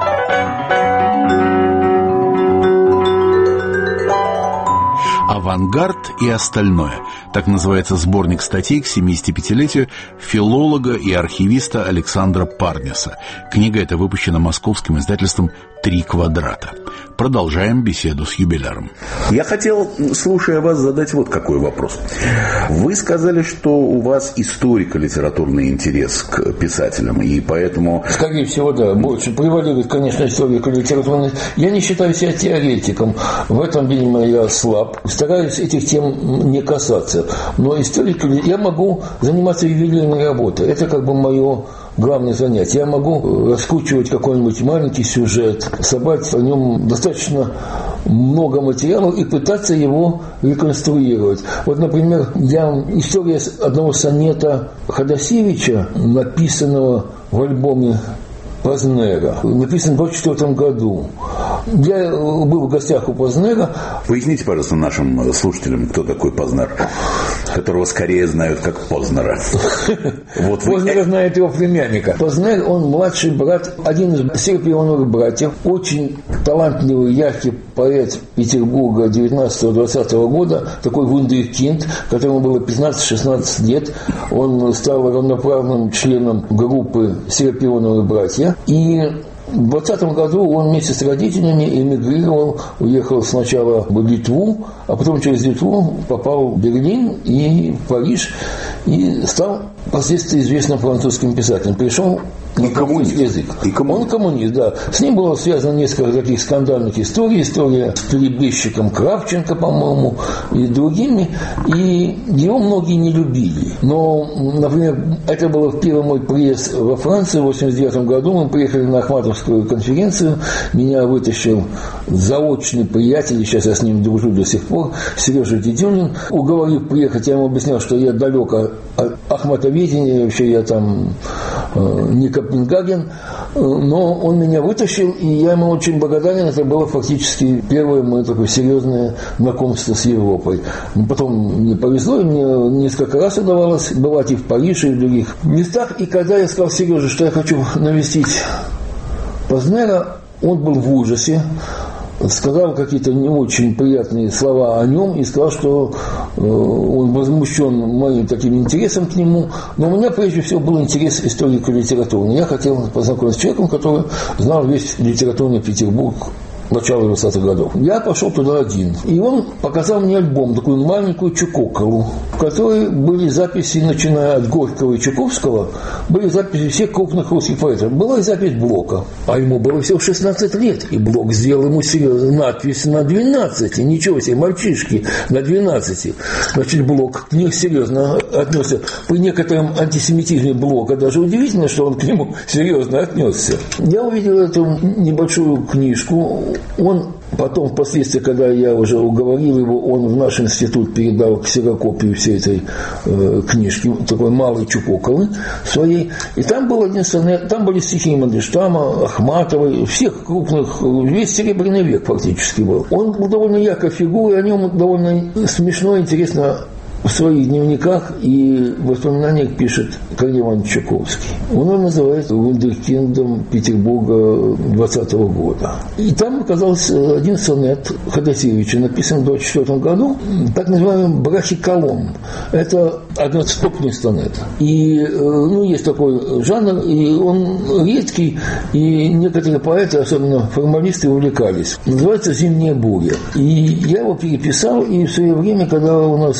«Авангард и остальное». Так называется сборник статей к семидесятипятилетию филолога и архивиста Александра Парниса. Книга эта выпущена московским издательством «Три квадрата». Продолжаем беседу с юбиляром. Я хотел, слушая вас, задать вот какой вопрос. Вы сказали, что у вас историко-литературный интерес к писателям, и поэтому... Скорее всего, да. Больше превалирует, конечно, историко-литературный. Я не считаю себя теоретиком. В этом, видимо, я слаб. Стараюсь этих тем не касаться. Но историко я могу заниматься ювелирной работой. Это как бы мое главное занятие. Я могу раскручивать какой-нибудь маленький сюжет, собрать о нем достаточно много материалов и пытаться его реконструировать. Вот, например, я история одного сонета Ходосевича, написанного в альбоме Познера, написан в двадцать четвёртом году. Я был в гостях у Познера. Поясните, пожалуйста, нашим слушателям, кто такой Познер, которого скорее знают как Познера. Вот Познера знает его племянника. Познер, он младший брат, один из Серпионовых братьев, очень талантливый, яркий поэт Петербурга девятнадцатого-двадцатого года, такой вундеркинд, которому было пятнадцать-шестнадцать лет. Он стал равноправным членом группы Серпионовые братья. И в двадцатом году он вместе с родителями эмигрировал, уехал сначала в Литву, а потом через Литву попал в Берлин и в Париж, и стал впоследствии известным французским писателем. Пришел на коммунист язык. И коммунист. Он коммунист, да. С ним было связано несколько таких скандальных историй. История с перебежчиком Кравченко, по-моему, и другими. И его многие не любили. Но, например, это был первый мой приезд во Францию в восемьдесят девятом году. Мы приехали на Ахматовскую конференцию. Меня вытащил заочный приятель, сейчас я с ним дружу до сих пор, Сережа Дедюнин. Уговорив приехать, я ему объяснял, что я далек от ахматоведения, вообще я там э, не Копенгаген, но он меня вытащил, и я ему очень благодарен. Это было фактически первое мое такое серьезное знакомство с Европой. Потом мне повезло, и мне несколько раз удавалось бывать и в Париже, и в других местах. И когда я сказал Сереже, что я хочу навестить Познера, он был в ужасе, сказал какие-то не очень приятные слова о нем и сказал, что э, он возмущен моим таким интересом к нему. Но у меня прежде всего был интерес историко-литературный. Я хотел познакомиться с человеком, который знал весь литературный Петербург начала двадцатых годов. Я пошел туда один. И он показал мне альбом, такую маленькую чукоколу, в которой были записи, начиная от Горького и Чуковского, были записи всех крупных русских поэтов. Была и запись Блока. А ему было всего шестнадцать лет. И Блок сделал ему серьезную надпись на двенадцати. Ничего себе, мальчишки на двенадцати. Значит, Блок к ним серьезно отнесся. При некотором антисемитизме Блока даже удивительно, что он к нему серьезно отнесся. Я увидел эту небольшую книжку. Он потом, впоследствии, когда я уже уговорил его, он в наш институт передал ксерокопию всей этой э, книжки, такой малой чукоколы своей. И там был один сонет, там были стихи Мандельштама, Ахматовой, всех крупных, весь Серебряный век фактически был. Он был довольно яркой фигурой, о нем довольно смешно, интересно в своих дневниках и воспоминаниях пишет Корней Иванович Чуковский. Он его называет вундеркиндом Петербурга двадцатого года. И там оказался один сонет Ходосевича, написан в двадцать четвёртом году, так называемый брахиколон. Это одноцветный сонет. И ну, есть такой жанр, и он редкий, и некоторые поэты, особенно формалисты, увлекались. Называется «Зимняя буря». И я его переписал, и в свое время, когда у нас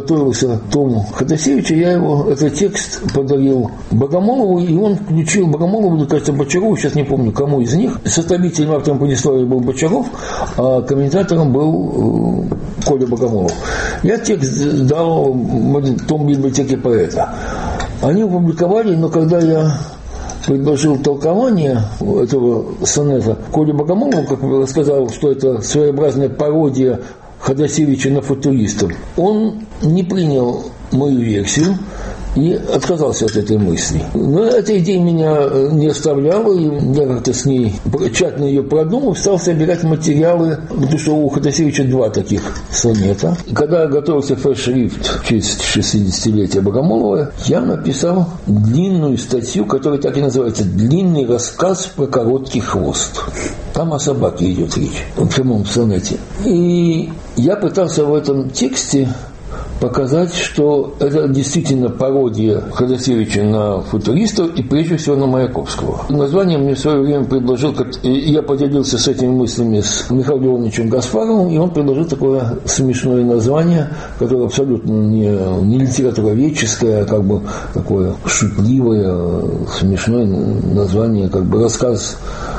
готовился к тому Ходосевича, я его, этот текст подарил Богомолову, и он включил Богомолову, мне кажется, Бочарову, сейчас не помню, кому из них. Составителем, автором предисловия был Бочаров, а комментатором был э, Коля Богомолов. Я текст дал в том библиотеке поэта. Они опубликовали, но когда я предложил толкование этого сонета Коле Богомолову, как я сказал, что это своеобразная пародия Ходосевича на футуристов, он не принял мою версию и отказался от этой мысли. Но эта идея меня не оставляла, и я как-то с ней, тщательно ее продумав, стал собирать материалы, потому что у Ходосевича два таких сонета. Когда я готовился к фальшрифт в честь шестидесятилетия Богомолова, я написал длинную статью, которая так и называется «Длинный рассказ про короткий хвост». Там о собаке идет речь, в прямом сонете. И я пытался в этом тексте показать, что это действительно пародия Ходосевича на футуристов и прежде всего на Маяковского. Название мне в свое время предложил, я поделился с этими мыслями с Михаилом Леонидовичем Гаспаровым, и он предложил такое смешное название, которое абсолютно не, не литературоведческое, а как бы такое шутливое, смешное название, как бы рассказ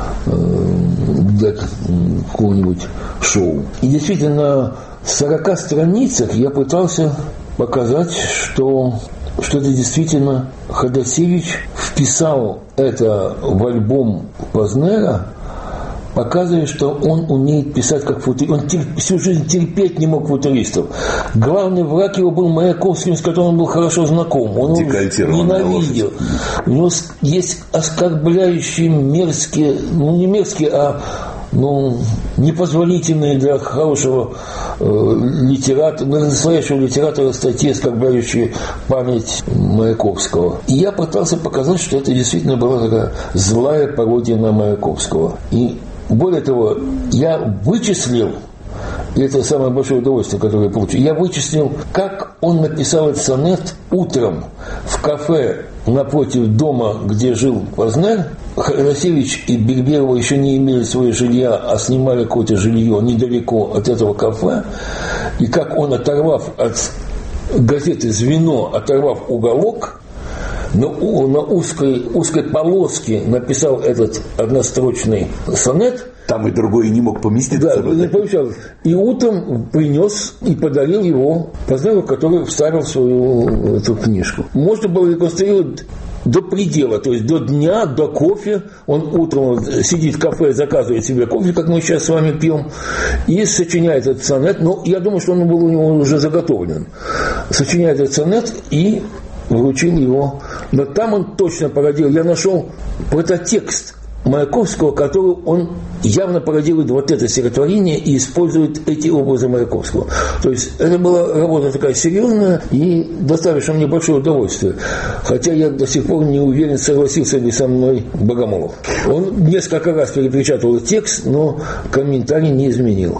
для какого-нибудь шоу. И действительно, в сорока страницах я пытался показать, что, что это действительно Ходосевич вписал это в альбом Познера, показывая, что он умеет писать как футурист. Он терп, всю жизнь терпеть не мог футуристов. Главный враг его был Маяковский, с которым он был хорошо знаком. Он его ненавидел. У него есть оскорбляющие, мерзкие, ну не мерзкие, а ну, непозволительные для хорошего э, литератора, настоящего литератора статьи, оскорбляющие память Маяковского. И я пытался показать, что это действительно была такая злая пародия на Маяковского. И более того, я вычислил, и это самое большое удовольствие, которое я получил, я вычислил, как он написал этот сонет утром в кафе напротив дома, где жил Познер. Ходосевич и Бельберова еще не имели своего жилья, а снимали какое-то жилье недалеко от этого кафе. И как он, оторвав от газеты «Звено», оторвав уголок, на, на узкой, узкой полоске написал этот однострочный сонет. Там и другой не мог поместиться. Да, не помещалось. И утром принес и подарил его Познеру, который вставил в свою эту книжку. Можно было реконструировать до предела, то есть до дня, до кофе. Он утром сидит в кафе, заказывает себе кофе, как мы сейчас с вами пьем, и сочиняет этот сонет. Но я думаю, что он был у него уже заготовлен. Сочиняет этот сонет и вручил его. Но там он точно пародил. Я нашел прототекст Маяковского, который он явно пародирует вот это стихотворение и использует эти образы Маяковского. То есть это была работа такая серьезная и доставившая мне большое удовольствие. Хотя я до сих пор не уверен, согласился ли со мной Богомолов. Он несколько раз перепечатывал текст, но комментарий не изменил.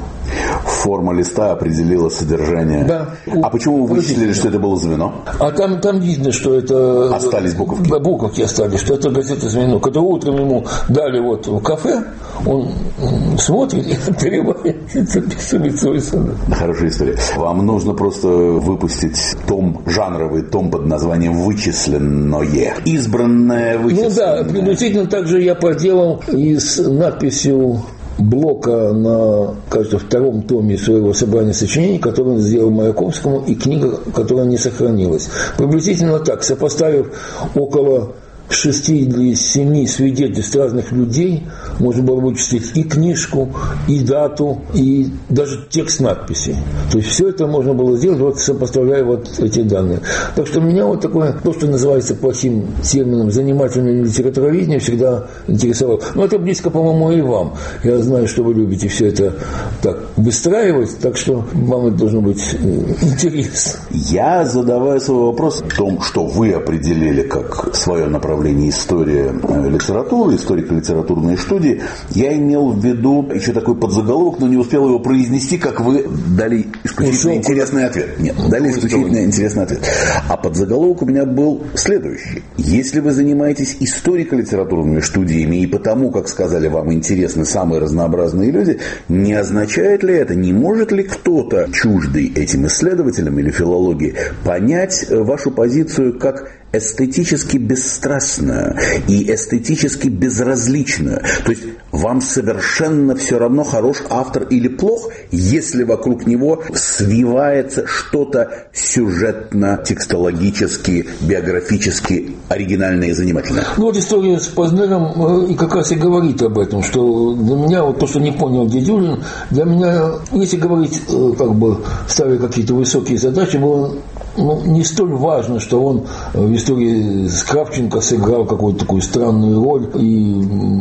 Форма листа определила содержание. Да. А почему вы вычислили, что это было «Звено»? А там, там видно, что это... Остались буковки. Да, буковки остались, что это газета «Звено». Когда утром ему дали вот в кафе, он смотрит и отрывает, записывает свой сонет. Хорошая история. Вам нужно просто выпустить том, жанровый том под названием «Вычисленное». Избранное, вычисленное. Ну да, приблизительно так же я проделал и с надписью Блока на, кажется, втором томе своего собрания сочинений, который он сделал Маяковскому, и книга, которая не сохранилась. Приблизительно так, сопоставив около шести или семи свидетельств разных людей, можно было вычислить и книжку, и дату, и даже текст надписи. То есть все это можно было сделать, вот сопоставляя вот эти данные. Так что меня вот такое, то, что называется плохим термином занимательное литературоведение, всегда интересовало. Но это близко, по-моему, и вам. Я знаю, что вы любите все это так выстраивать, так что вам это должно быть интересно. Я задаваю свой вопрос о том, что вы определили как свое направление направление история литературы, историко-литературные студии, я имел в виду еще такой подзаголовок, но не успел его произнести, как вы дали исключительно интересный ответ. Нет, дали исключительно интересный ответ. А подзаголовок у меня был следующий. Если вы занимаетесь историко-литературными студиями и потому, как сказали, вам интересны самые разнообразные люди, не означает ли это, не может ли кто-то, чуждый этим исследователям или филологии, понять вашу позицию как эстетически бесстрастную и эстетически безразличную? То есть вам совершенно все равно, хорош автор или плох, если вокруг него свивается что-то сюжетно-текстологически, биографически оригинальное и занимательное. Ну вот история с Познером и как раз и говорит об этом, что для меня, вот то, что не понял Дедюлин, для меня, если говорить, как бы ставя какие-то высокие задачи, было ну, не столь важно, что он в истории с Кравченко сыграл какую-то такую странную роль и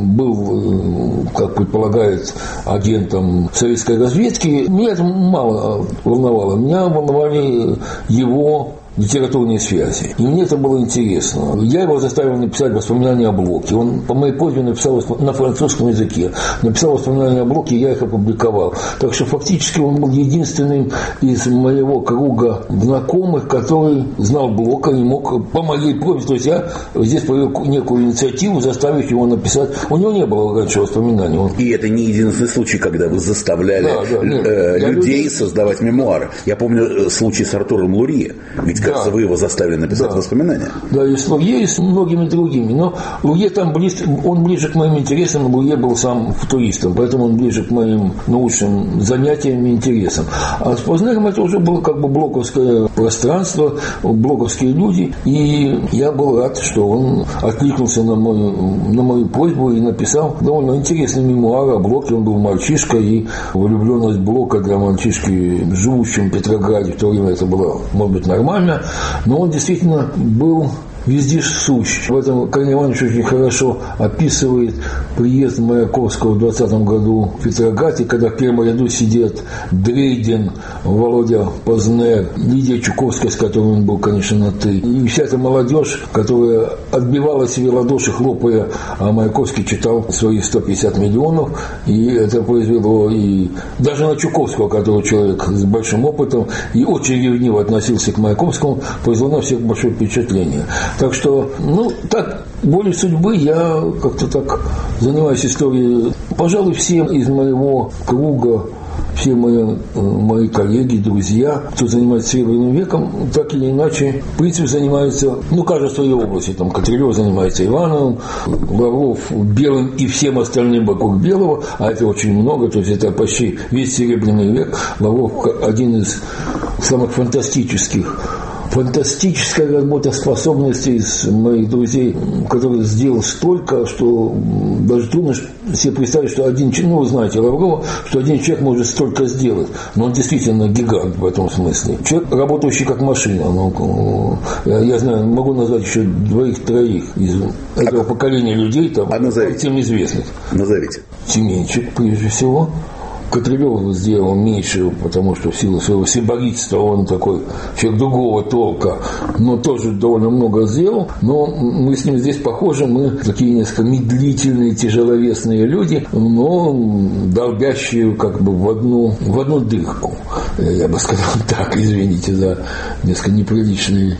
был, как предполагает, агентом советской разведки. Меня это мало волновало. Меня волновали его литературные связи. И мне это было интересно. Я его заставил написать воспоминания о Блоке. Он по моей просьбе написал на французском языке. Написал воспоминания о Блоке, и я их опубликовал. Так что фактически он был единственным из моего круга знакомых, который знал Блока и мог по моей просьбе. То есть я здесь провел некую инициативу, заставив его написать. У него не было раньше воспоминаний. Он... И это не единственный случай, когда вы заставляли да, да, нет, э, людей людей создавать мемуары. Я помню случай с Артуром Лурье. Ведь кажется, да. вы его заставили написать да. воспоминания. Да, и с Лурье, и с многими другими. Но Лурье там близ, он ближе к моим интересам, Лурье был сам футуристом, поэтому он ближе к моим научным занятиям и интересам. А с Познером это уже было как бы блоковское пространство, блоковские люди, и я был рад, что он откликнулся на мою, на мою просьбу и написал довольно интересный мемуар о Блоке. Он был мальчишка, и влюбленность Блока для мальчишки, живущего в Петрограде, в то время это было, может быть, нормально. Но он действительно был везде сущ. В этом Корней Иванович очень хорошо описывает приезд Маяковского в двадцатом году в Петроград, и когда в первом ряду сидят Дрейден, Володя Познер, Лидия Чуковская, с которой он был, конечно, на «ты». И вся эта молодежь, которая отбивала себе ладоши, хлопая, а Маяковский читал свои сто пятьдесят миллионов, и это произвело и даже на Чуковского, который человек с большим опытом и очень ревниво относился к Маяковскому, произвело на всех большое впечатление. Так что, ну, так, волей судьбы я как-то так занимаюсь историей. Пожалуй, все из моего круга, все мои, мои коллеги, друзья, кто занимается Серебряным веком, так или иначе, в принципе, занимаются, ну, каждый в своей области. Там Котрелёв занимается Ивановым, Лавров Белым и всем остальным вокруг Белого, а это очень много, то есть это почти весь Серебряный век. Лавров один из самых фантастических Фантастическая работоспособность из моих друзей, который сделал столько, что даже трудно себе представить, что один человек, ну, вы знаете Лаврова, что один человек может столько сделать. Но он действительно гигант в этом смысле. Человек, работающий как машина. Ну, я, я знаю, могу назвать еще двоих-троих из этого а, поколения людей, там, а всем известных. Назовите. Тюменчик, прежде всего. Котрелёв сделал меньше, потому что в силу своего сибаритства он такой человек другого толка, но тоже довольно много сделал. Но мы с ним здесь похожи, мы такие несколько медлительные, тяжеловесные люди, но долбящие как бы в одну, в одну дырку. Я бы сказал так, извините за несколько неприличный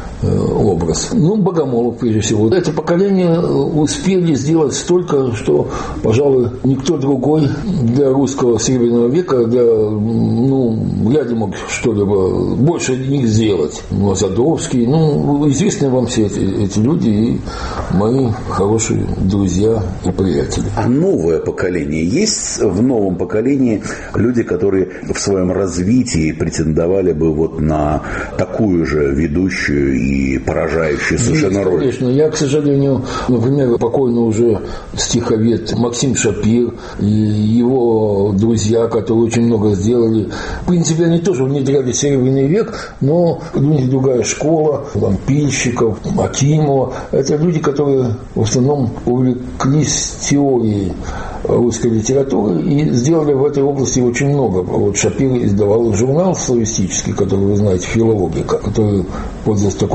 образ. Ну, Богомолов, прежде всего. Это поколение успели сделать столько, что, пожалуй, никто другой для русского Серебряного века, для, ну, вряд ли мог что-либо больше них сделать. Ну, Задовский, ну, известны вам все эти, эти люди и мои хорошие друзья и приятели. А новое поколение? Есть в новом поколении люди, которые в своем развитии претендовали бы вот на такую же ведущую и поражающую совершенно роль? Конечно. Я, к сожалению, например, покойный уже стиховед Максим Шапир и его друзья, которые очень много сделали. В принципе, они тоже внедряли Серебряный век, но у них другая школа, там, Пильщиков, Акимова. Это люди, которые в основном увлеклись теорией русской литературы и сделали в этой области очень много. Вот Шапир издавал журнал славистический, который, вы знаете, «Филологика», который пользуется такой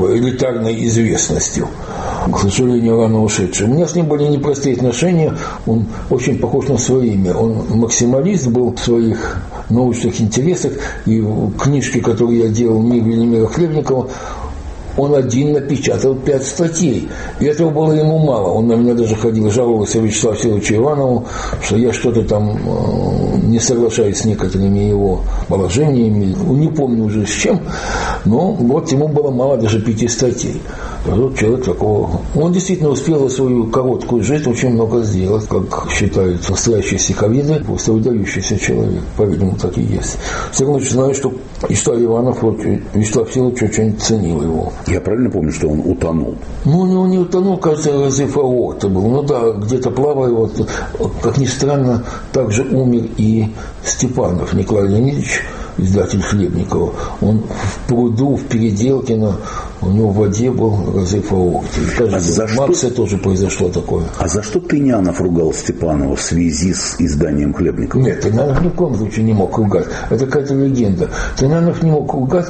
такой элитарной известностью, к сожалению, рано ушедший. У меня с ним были непростые отношения, он очень похож на свое имя. Он максималист был в своих научных интересах, и в книжке, которую я делал «Мир Велимира Хлебникова», он один напечатал пять статей. И этого было ему мало. Он на меня даже ходил, жаловался Вячеславу Всеволодовичу Иванову, что я что-то там э, не соглашаюсь с некоторыми его положениями. Не помню уже с чем. Но вот ему было мало даже пяти статей. Вот человек такого. Он действительно успел за свою короткую жизнь очень много сделать, как считают настоящие стиховеды, просто выдающийся человек. По-видимому, так и есть. Все равно знаю, что Вячеслав Иванов, вот, Вячеслав Всеволодович очень ценил его. Я правильно помню, что он утонул? Ну, он не утонул, кажется, разрыв аорты был. Ну да, где-то плавая, вот, как ни странно, также умер и Степанов Николай Леонидович, издатель Хлебникова. Он в пруду, в Переделкино, у него в воде был разрыв аорты. А за в Максе что... тоже произошло такое. А за что Тынянов ругал Степанова в связи с изданием Хлебникова? Нет, Тынянов ни в коем случае не мог ругать. Это какая-то легенда. Тынянов не мог ругать.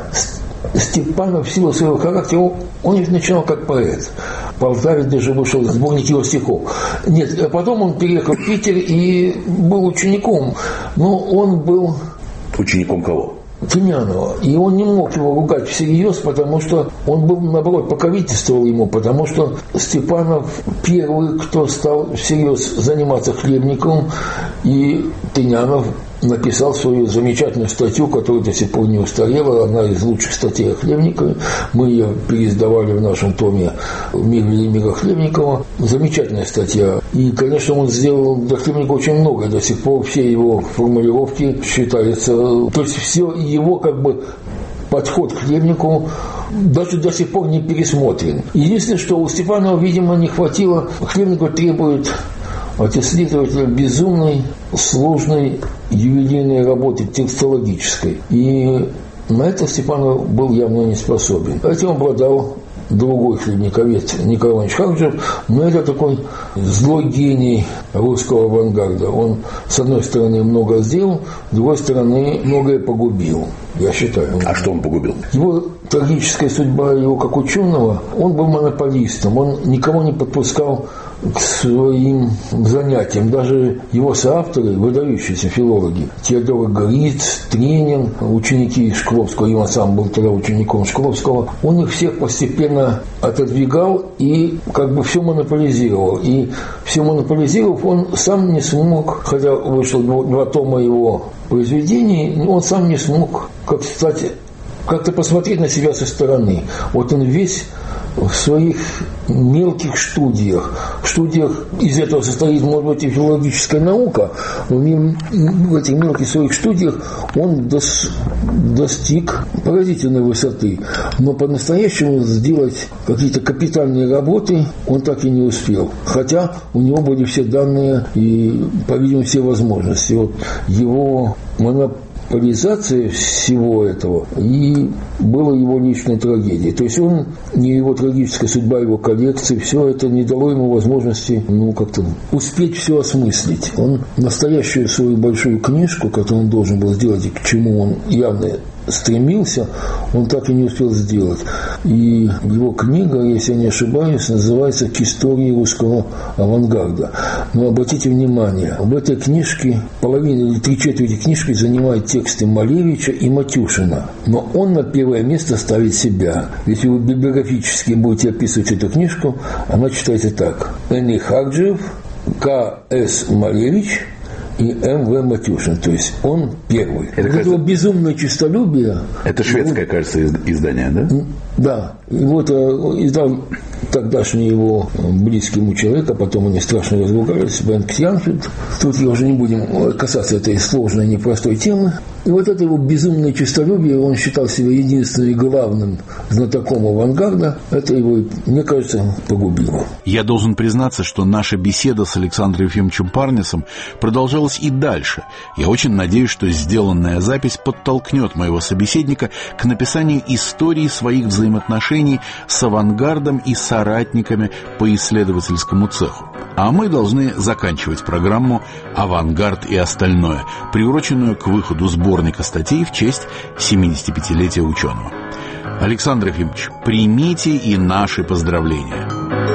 Степанов в силу своего характера, он, он ведь начинал как поэт. В Полтаве даже вышел сборник его стихов. Нет, а потом он переехал в Питер и был учеником. Но он был... Учеником кого? Тынянова. И он не мог его ругать всерьез, потому что он был, наоборот, покровительствовал ему, потому что Степанов первый, кто стал всерьез заниматься Хлебниковым, и Тынянов написал свою замечательную статью, которая до сих пор не устарела, одна из лучших статей о Хлебникове. Мы ее переиздавали в нашем томе «Мир Велимира Хлебникова». Замечательная статья. И, конечно, он сделал для Хлебникова очень многое. До сих пор все его формулировки считаются... То есть все его как бы подход к Хлебникову даже до сих пор не пересмотрен. Единственное, что у Степанова, видимо, не хватило. Хлебников требует от исследователя безумной, сложной ювелирной работы, текстологической. И на это Степанов был явно не способен. Этим обладал другой хлебниковед Николай Иванович Харджев, но это такой злой гений русского авангарда. Он, с одной стороны, много сделал, с другой стороны, многое погубил, я считаю. А что он погубил? Его трагическая судьба его как ученого, он был монополистом, он никого не подпускал к своим занятиям. Даже его соавторы, выдающиеся филологи, Теодор Гориц, Тренин, ученики Шкловского, и он сам был тогда учеником Шкловского, он их всех постепенно отодвигал и как бы все монополизировал. И все монополизировав, он сам не смог, хотя вышло два тома его произведений, он сам не смог, как кстати, как-то посмотреть на себя со стороны. Вот он весь в своих мелких студиях. В студиях из этого состоит, может быть, и филологическая наука, но в этих мелких своих студиях он дос, достиг поразительной высоты. Но по-настоящему сделать какие-то капитальные работы он так и не успел. Хотя у него были все данные и, по-видимому, все возможности. Вот его монополия, Реализация всего этого и была его личной трагедией. То есть он, не его трагическая судьба, его коллекции, все это не дало ему возможности, ну, как-то успеть все осмыслить. Он настоящую свою большую книжку, которую он должен был сделать и к чему он явно стремился, он так и не успел сделать. И его книга, если я не ошибаюсь, называется «К истории русского авангарда». Но обратите внимание, в этой книжке половина или три четверти книжки занимает тексты Малевича и Матюшина. Но он на первое место ставит себя. Если вы библиографически будете описывать эту книжку, она читается так: Н. Харджев, К. С. Малевич и М В Матюшин, то есть он первый. Это, вот кажется, безумное честолюбие. Это шведское, кажется, издание, да? Да. Его это издал тогдашний его близкий ему человек, а потом они страшно разругались, Бен Кьянфельд. Тут я уже не будем касаться этой сложной, непростой темы. И вот это его безумное честолюбие, он считал себя единственным и главным знатоком авангарда, это его, мне кажется, погубило. Я должен признаться, что наша беседа с Александром Ефимовичем Парнисом продолжалась и дальше. Я очень надеюсь, что сделанная запись подтолкнет моего собеседника к написанию истории своих взаимоотношений с авангардом и соратниками по исследовательскому цеху. А мы должны заканчивать программу «Авангард и остальное», приуроченную к выходу сборника статей в честь семидесятипятилетия ученого. Александр Ефимович, примите и наши поздравления.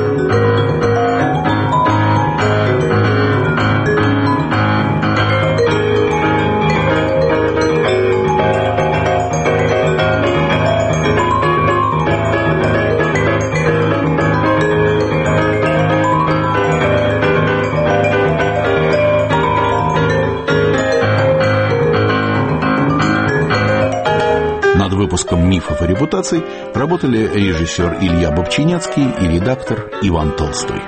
Над выпуском «Мифов и репутаций» работали режиссер Илья Бобчинецкий и редактор Иван Толстой.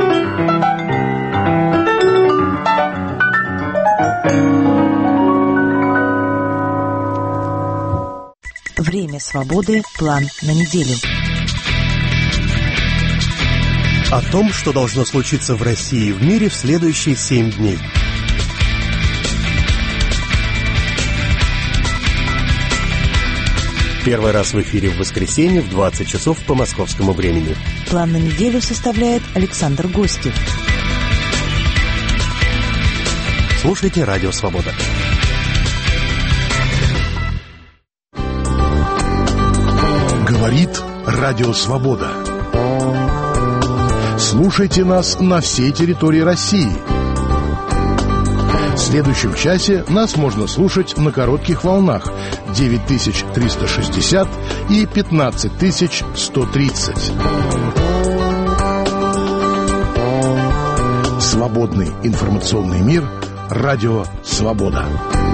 Время свободы. План на неделю. О том, что должно случиться в России и в мире в следующие семь дней. Первый раз в эфире в воскресенье в двадцать часов по московскому времени. План на неделю составляет Александр Гостев. Слушайте «Радио Свобода». Говорит Радио Свобода. Слушайте нас на всей территории России. В следующем часе нас можно слушать на коротких волнах девять тысяч триста шестьдесят и пятнадцать тысяч сто тридцать. Свободный информационный мир. Радио Свобода.